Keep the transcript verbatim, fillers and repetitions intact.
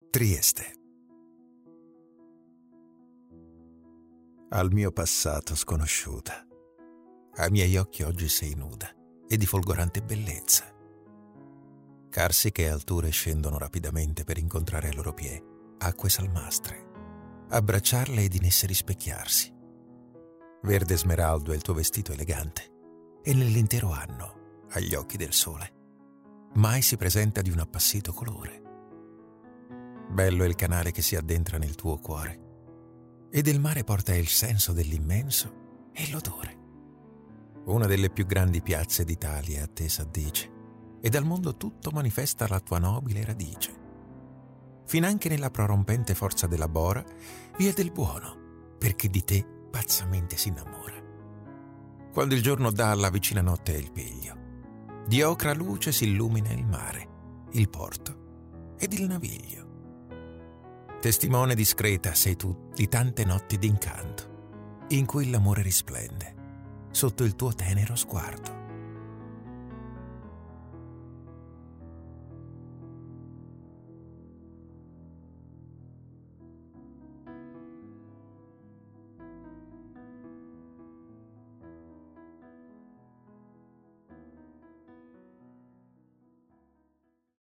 Trieste. Al mio passato sconosciuta, ai miei occhi oggi sei nuda e di folgorante bellezza. Carsiche e alture scendono rapidamente per incontrare ai loro piedi acque salmastre, abbracciarle ed in esse rispecchiarsi. Verde smeraldo è il tuo vestito elegante e nell'intero anno, agli occhi del sole, mai si presenta di un appassito colore. Bello è il canale che si addentra nel tuo cuore e del mare porta il senso dell'immenso e l'odore. Una delle più grandi piazze d'Italia a te s'addice e dal mondo tutto manifesta la tua nobile radice. Finanche nella prorompente forza della bora vi è del buono, perché di te pazzamente si innamora. Quando il giorno dà alla vicina notte il piglio, di ocra luce si illumina il mare, il porto ed il naviglio. Testimone discreta sei tu di tante notti d'incanto, in cui l'amore risplende sotto il tuo tenero sguardo.